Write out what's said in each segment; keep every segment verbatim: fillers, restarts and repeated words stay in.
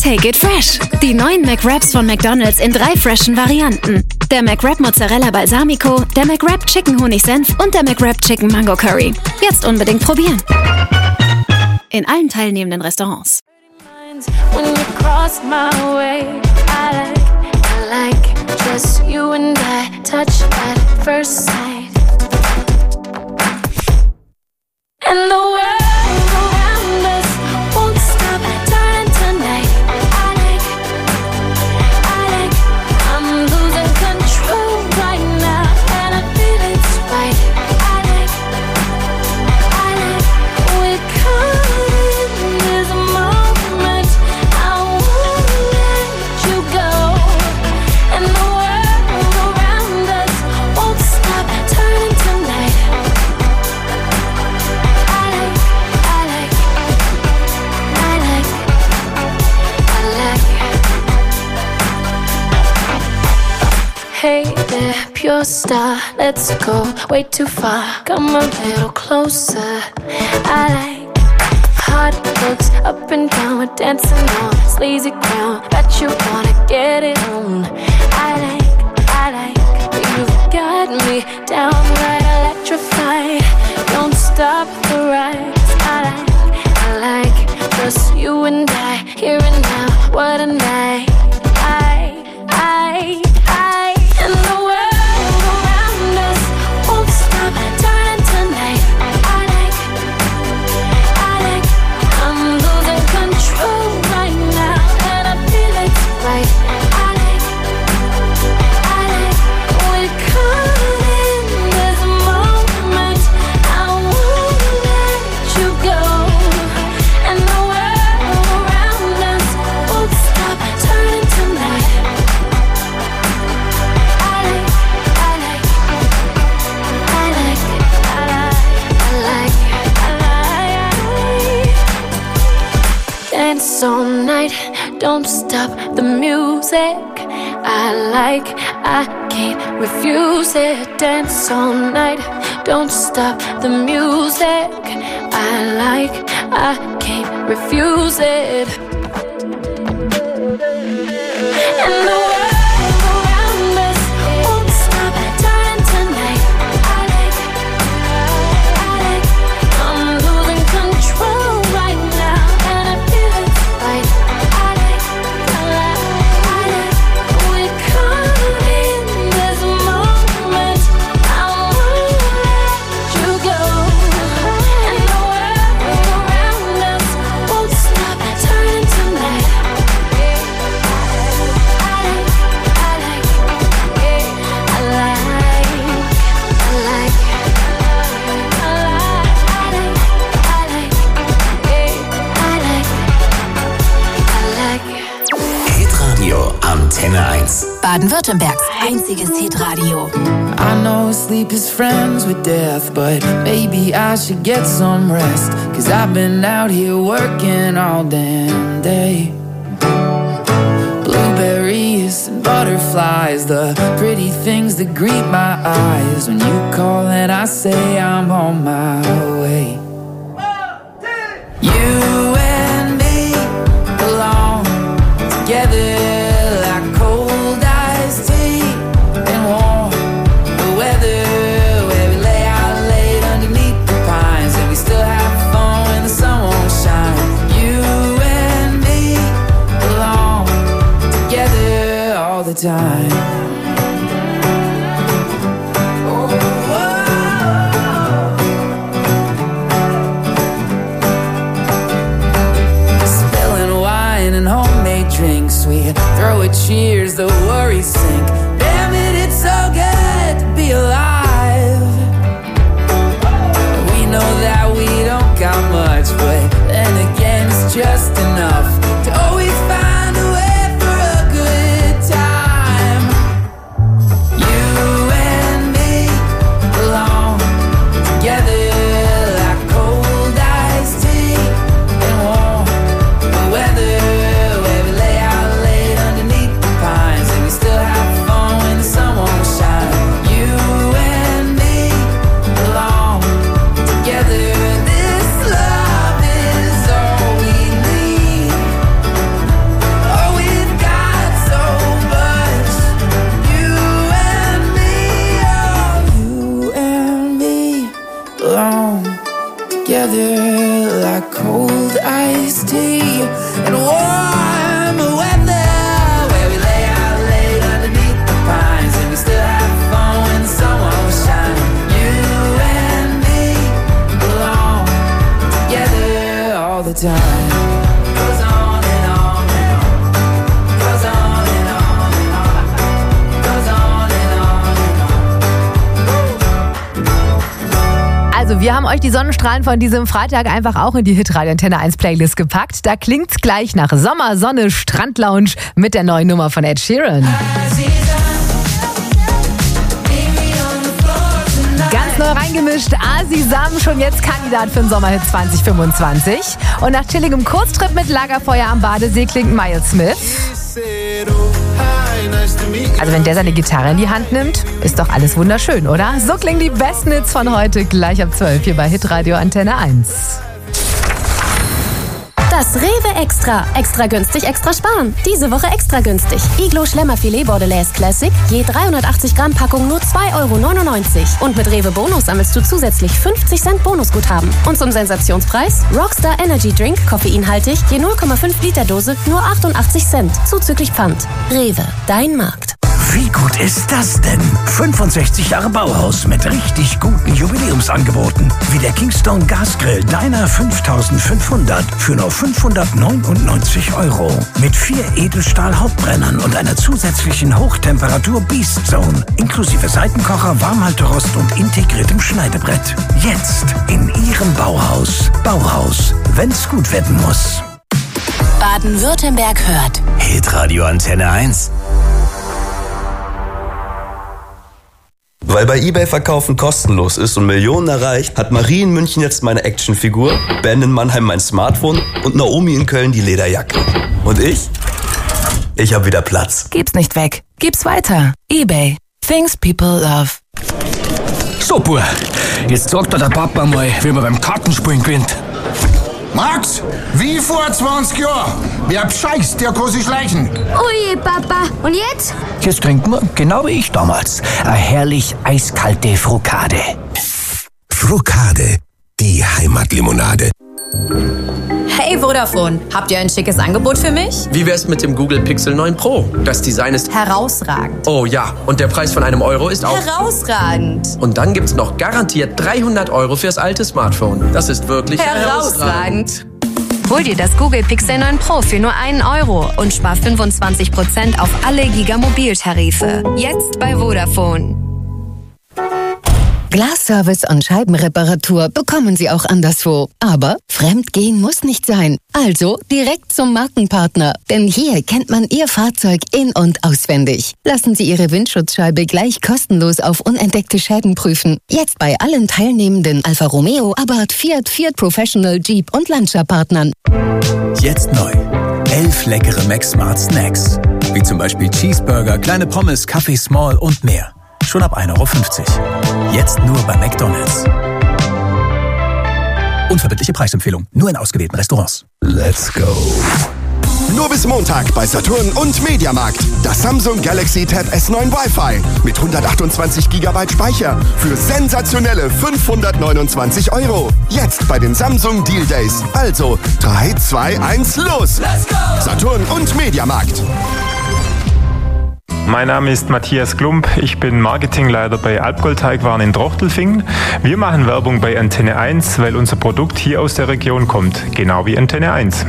Take it fresh. Die neuen McWraps von McDonald's in drei freshen Varianten. Der McWrap Mozzarella Balsamico, der McWrap Chicken Honig-Senf und der McWrap Chicken Mango Curry. Jetzt unbedingt probieren. In allen teilnehmenden Restaurants. When you cross my way, I like, I like just you and I, touch at first sight. And the world around us won't stop turning tonight. I like, I like, I'm losing control right now, and I feel it's right. I like, I like, we're caught in this moment. I won't let you go. And the world around us won't stop turning tonight. Hey there, pure star, let's go way too far. Come a little closer. I like hot looks up and down, we're dancing on sleazy ground. Bet you wanna get it on. I like, I like, you've got me downright electrified. Don't stop the rise. I like, I like, just you and I, here and now. What a night. I, I, I. And the world around us won't stop turning tonight. I like, I like, I'm losing control right now, and I feel it's right. I like, I like, we're caught in this moment. I won't let you go. And the world around us won't stop turning tonight. Dance all night, don't stop the music. I like, I can't refuse it. Dance all night, don't stop the music. I like, I can't refuse it. And the world around us won't stop turning tonight. I like, I like, I'm losing control right now, and I feel it's right. I like, I like, I like, we're caught in this moment. I won't let you go. And the world around us won't stop turning tonight. Hitradio Antenne eins. Baden-Württembergs einziges Hitradio. I know sleep is friends with death, but maybe I should get some rest. Cause I've been out here working all damn day. Blueberries and butterflies, the pretty things that greet my eyes. When you call and I say I'm on my way. You and me belong together like cold iced tea and warm the weather, where we lay out late underneath the pines and we still have fun when the sun won't shine. You and me belong together all the time. Drinks, we throw a cheers, the worries sink. Damn it, it's so good to be alive. We know that we don't got much, but then again it's just enough to always find a way for a good time. You and me belong together like cold iced tea and warm the weather. Still have fun Also wir haben euch die Sonnenstrahlen von diesem Freitag einfach auch in die Hitradio Antenne eins Playlist gepackt. Da klingt's gleich nach Sommer, Sonne, Strandlounge mit der neuen Nummer von Ed Sheeran. Ganz neu reingemischt, Asisam, schon jetzt Kandidat für den Sommerhit zwanzig fünfundzwanzig. Und nach chilligem Kurztrip mit Lagerfeuer am Badesee klingt Miles Smith. Also wenn der seine Gitarre in die Hand nimmt, ist doch alles wunderschön, oder? So klingen die besten Hits von heute, gleich ab zwölf hier bei Hitradio Antenne eins. Das Rewe Extra. Extra günstig, extra sparen. Diese Woche extra günstig. Iglo Schlemmerfilet Bordelaise Classic. Je dreihundertachtzig Gramm Packung nur zwei Euro neunundneunzig. Und mit Rewe Bonus sammelst du zusätzlich fünfzig Cent Bonusguthaben. Und zum Sensationspreis Rockstar Energy Drink, koffeinhaltig, je null Komma fünf Liter Dose, nur achtundachtzig Cent. Zuzüglich Pfand. Rewe, dein Markt. Wie gut ist das denn? fünfundsechzig Jahre Bauhaus mit richtig guten Jubiläumsangeboten. Wie der Kingstone Gasgrill Dyna fünftausendfünfhundert für nur fünfhundertneunundneunzig Euro. Mit vier Edelstahl-Hauptbrennern und einer zusätzlichen Hochtemperatur Beast Zone. Inklusive Seitenkocher, Warmhalterost und integriertem Schneidebrett. Jetzt in Ihrem Bauhaus. Bauhaus, wenn's gut werden muss. Baden-Württemberg hört Hitradio Antenne eins. Weil bei eBay Verkaufen kostenlos ist und Millionen erreicht, hat Marie in München jetzt meine Actionfigur, Ben in Mannheim mein Smartphone und Naomi in Köln die Lederjacke. Und ich? Ich hab wieder Platz. Gib's nicht weg. Gib's weiter. eBay. Things people love. Super. Jetzt sagt dir der Papa mal, wie man beim Kartenspielen gewinnt. Max, wie vor zwanzig Jahren. Wer bescheißt, der kann sich schleichen. Ui, Papa. Und jetzt? Jetzt trinken wir, genau wie ich damals, eine herrlich eiskalte Frukade. Frukade, die Heimatlimonade. Hey Vodafone, habt ihr ein schickes Angebot für mich? Wie wär's mit dem Google Pixel neun Pro? Das Design ist herausragend. Oh ja, und der Preis von einem Euro ist auch herausragend. Und dann gibt's noch garantiert dreihundert Euro fürs alte Smartphone. Das ist wirklich herausragend. herausragend. Hol dir das Google Pixel neun Pro für nur einen Euro und spar fünfundzwanzig Prozent auf alle Giga-Mobiltarife. Jetzt bei Vodafone. Glasservice und Scheibenreparatur bekommen Sie auch anderswo. Aber fremdgehen muss nicht sein. Also direkt zum Markenpartner. Denn hier kennt man Ihr Fahrzeug in- und auswendig. Lassen Sie Ihre Windschutzscheibe gleich kostenlos auf unentdeckte Schäden prüfen. Jetzt bei allen teilnehmenden Alfa Romeo, Abarth, Fiat, Fiat Professional, Jeep und Lancia-Partnern. Jetzt neu. Elf leckere Max Smart Snacks. Wie zum Beispiel Cheeseburger, kleine Pommes, Kaffee Small und mehr. Schon ab ein Euro fünfzig. Jetzt nur bei McDonald's. Unverbindliche Preisempfehlung. Nur in ausgewählten Restaurants. Let's go. Nur bis Montag bei Saturn und Mediamarkt. Das Samsung Galaxy Tab S neun Wi-Fi mit hundertachtundzwanzig Gigabyte Speicher für sensationelle fünfhundertneunundzwanzig Euro. Jetzt bei den Samsung Deal Days. Also drei, zwei, eins, los! Let's go! Saturn und Mediamarkt. Mein Name ist Matthias Klump, ich bin Marketingleiter bei Alpgold-Teigwaren in Trochtelfingen. Wir machen Werbung bei Antenne eins, weil unser Produkt hier aus der Region kommt, genau wie Antenne eins.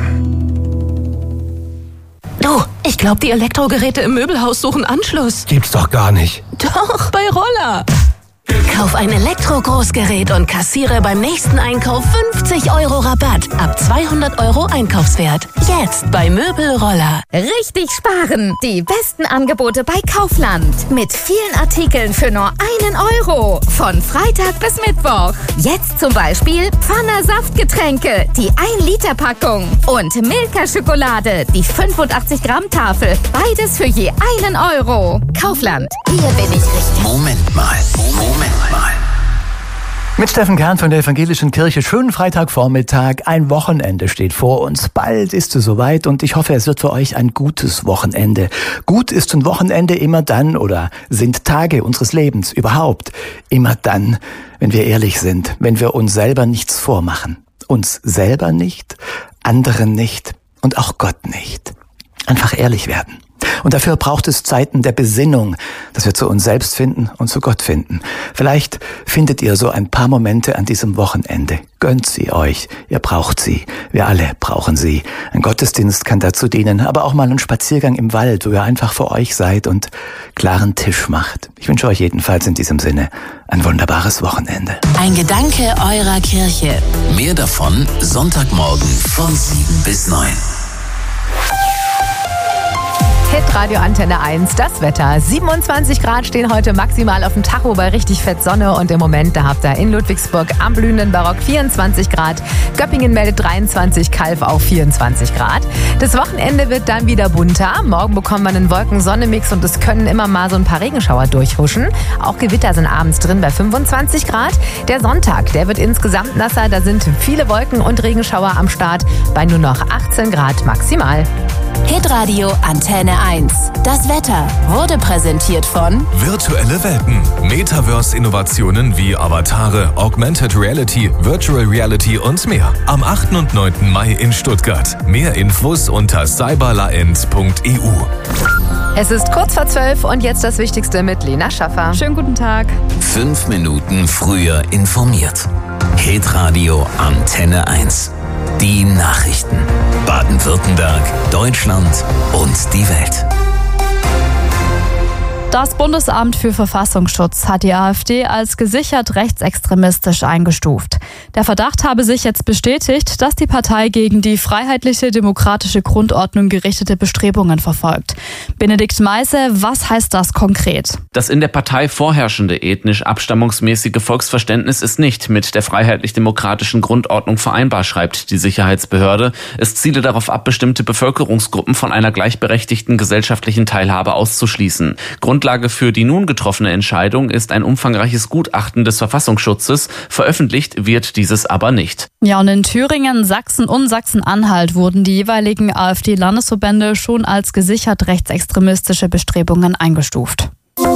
Du, ich glaube, die Elektrogeräte im Möbelhaus suchen Anschluss. Gibt's doch gar nicht. Doch, bei Roller. Kauf ein Elektro-Großgerät und kassiere beim nächsten Einkauf fünfzig Euro Rabatt. Ab zweihundert Euro Einkaufswert. Jetzt bei Möbelroller. Richtig sparen. Die besten Angebote bei Kaufland. Mit vielen Artikeln für nur einen Euro. Von Freitag bis Mittwoch. Jetzt zum Beispiel Pfanner Saftgetränke, die ein Liter Packung. Und Milka Schokolade, die fünfundachtzig Gramm Tafel. Beides für je einen Euro. Kaufland. Hier bin ich richtig. Moment mal. Moment mal. Mit Steffen Kern von der Evangelischen Kirche. Schönen Freitagvormittag. Ein Wochenende steht vor uns. Bald ist es soweit und ich hoffe, es wird für euch ein gutes Wochenende. Gut ist ein Wochenende immer dann oder sind Tage unseres Lebens überhaupt immer dann, wenn wir ehrlich sind, wenn wir uns selber nichts vormachen. Uns selber nicht, anderen nicht und auch Gott nicht. Einfach ehrlich werden. Und dafür braucht es Zeiten der Besinnung, dass wir zu uns selbst finden und zu Gott finden. Vielleicht findet ihr so ein paar Momente an diesem Wochenende. Gönnt sie euch. Ihr braucht sie. Wir alle brauchen sie. Ein Gottesdienst kann dazu dienen, aber auch mal ein Spaziergang im Wald, wo ihr einfach für euch seid und klaren Tisch macht. Ich wünsche euch jedenfalls in diesem Sinne ein wunderbares Wochenende. Ein Gedanke eurer Kirche. Mehr davon Sonntagmorgen von sieben bis neun. Hitradio Antenne eins, das Wetter. siebenundzwanzig Grad stehen heute maximal auf dem Tacho bei richtig fett Sonne und im Moment, da habt ihr in Ludwigsburg am blühenden Barock vierundzwanzig Grad, Göppingen meldet dreiundzwanzig, Calw auch vierundzwanzig Grad. Das Wochenende wird dann wieder bunter. Morgen bekommen wir einen Wolken-Sonne-Mix und es können immer mal so ein paar Regenschauer durchhuschen. Auch Gewitter sind abends drin bei fünfundzwanzig Grad. Der Sonntag, der wird insgesamt nasser, da sind viele Wolken und Regenschauer am Start bei nur noch achtzehn Grad maximal. Hitradio Antenne eins. Das Wetter wurde präsentiert von Virtuelle Welten. Metaverse-Innovationen wie Avatare, Augmented Reality, Virtual Reality und mehr. Am achten und neunten Mai in Stuttgart. Mehr Infos unter cyberlaent punkt e u. Es ist kurz vor zwölf und jetzt das Wichtigste mit Lena Schaffer. Schönen guten Tag. Fünf Minuten früher informiert. Hitradio Antenne eins. Die Nachrichten. Baden-Württemberg, Deutschland und die Welt. Das Bundesamt für Verfassungsschutz hat die AfD als gesichert rechtsextremistisch eingestuft. Der Verdacht habe sich jetzt bestätigt, dass die Partei gegen die freiheitliche demokratische Grundordnung gerichtete Bestrebungen verfolgt. Benedikt Meise, was heißt das konkret? Das in der Partei vorherrschende ethnisch-abstammungsmäßige Volksverständnis ist nicht mit der freiheitlich-demokratischen Grundordnung vereinbar, schreibt die Sicherheitsbehörde. Es ziele darauf ab, bestimmte Bevölkerungsgruppen von einer gleichberechtigten gesellschaftlichen Teilhabe auszuschließen. Grund Grundlage für die nun getroffene Entscheidung ist ein umfangreiches Gutachten des Verfassungsschutzes. Veröffentlicht wird dieses aber nicht. Ja, und in Thüringen, Sachsen und Sachsen-Anhalt wurden die jeweiligen AfD-Landesverbände schon als gesichert rechtsextremistische Bestrebungen eingestuft.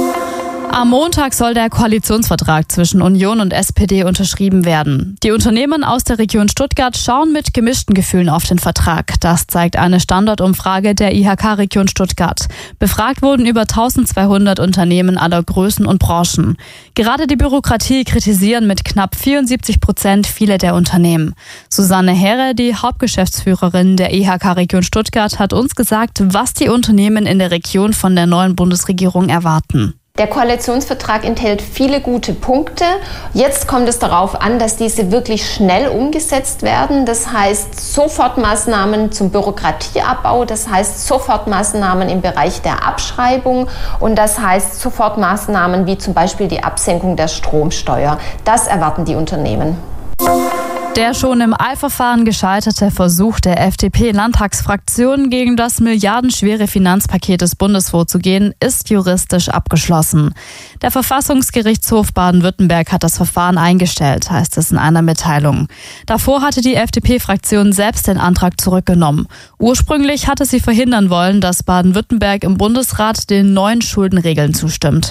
Am Montag soll der Koalitionsvertrag zwischen Union und S P D unterschrieben werden. Die Unternehmen aus der Region Stuttgart schauen mit gemischten Gefühlen auf den Vertrag. Das zeigt eine Standortumfrage der I H K-Region Stuttgart. Befragt wurden über eintausendzweihundert Unternehmen aller Größen und Branchen. Gerade die Bürokratie kritisieren mit knapp vierundsiebzig Prozent viele der Unternehmen. Susanne Herre, die Hauptgeschäftsführerin der I H K-Region Stuttgart, hat uns gesagt, was die Unternehmen in der Region von der neuen Bundesregierung erwarten. Der Koalitionsvertrag enthält viele gute Punkte. Jetzt kommt es darauf an, dass diese wirklich schnell umgesetzt werden. Das heißt Sofortmaßnahmen zum Bürokratieabbau, das heißt Sofortmaßnahmen im Bereich der Abschreibung und das heißt Sofortmaßnahmen wie zum Beispiel die Absenkung der Stromsteuer. Das erwarten die Unternehmen. Der schon im Eilverfahren gescheiterte Versuch der F D P-Landtagsfraktion, gegen das milliardenschwere Finanzpaket des Bundes vorzugehen, ist juristisch abgeschlossen. Der Verfassungsgerichtshof Baden-Württemberg hat das Verfahren eingestellt, heißt es in einer Mitteilung. Davor hatte die F D P-Fraktion selbst den Antrag zurückgenommen. Ursprünglich hatte sie verhindern wollen, dass Baden-Württemberg im Bundesrat den neuen Schuldenregeln zustimmt.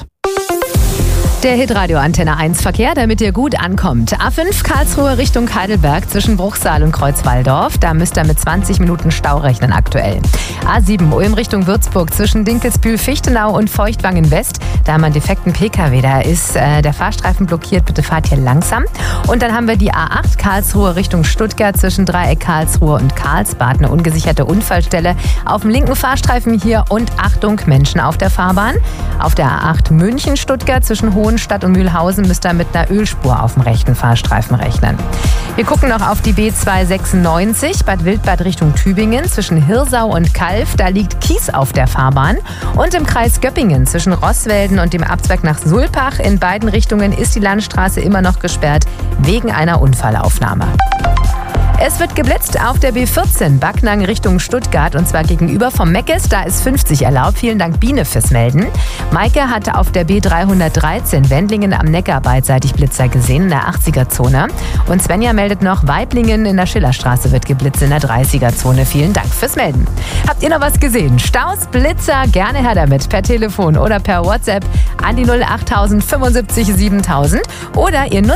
Der Hitradio Antenne eins Verkehr, damit ihr gut ankommt. A fünf Karlsruhe Richtung Heidelberg zwischen Bruchsal und Kreuzwaldorf. Da müsst ihr mit zwanzig Minuten Stau rechnen aktuell. A sieben Ulm Richtung Würzburg zwischen Dinkelsbühl, Fichtenau und Feuchtwangen West. Da haben wir einen defekten P K W. Da ist äh, der Fahrstreifen blockiert. Bitte fahrt hier langsam. Und dann haben wir die A acht Karlsruhe Richtung Stuttgart zwischen Dreieck Karlsruhe und Karlsbad. Eine ungesicherte Unfallstelle auf dem linken Fahrstreifen hier. Und Achtung, Menschen auf der Fahrbahn. Auf der A acht München Stuttgart zwischen Hohen Stadt und Mühlhausen müsst ihr mit einer Ölspur auf dem rechten Fahrstreifen rechnen. Wir gucken noch auf die B zweihundertsechsundneunzig, Bad Wildbad Richtung Tübingen zwischen Hirsau und Calw. Da liegt Kies auf der Fahrbahn. Und im Kreis Göppingen zwischen Roßwelden und dem Abzweig nach Sulpach in beiden Richtungen ist die Landstraße immer noch gesperrt wegen einer Unfallaufnahme. Es wird geblitzt auf der B vierzehn Backnang Richtung Stuttgart und zwar gegenüber vom Meckes. Da ist fünfzig erlaubt. Vielen Dank Biene fürs Melden. Maike hatte auf der B dreihundertdreizehn Wendlingen am Neckar beidseitig Blitzer gesehen in der achtziger-Zone. Und Svenja meldet noch, Weiblingen in der Schillerstraße wird geblitzt in der dreißiger-Zone. Vielen Dank fürs Melden. Habt ihr noch was gesehen? Staus, Blitzer, gerne her damit per Telefon oder per WhatsApp an die null acht null null fünfundsiebzig siebentausend oder ihr nutzt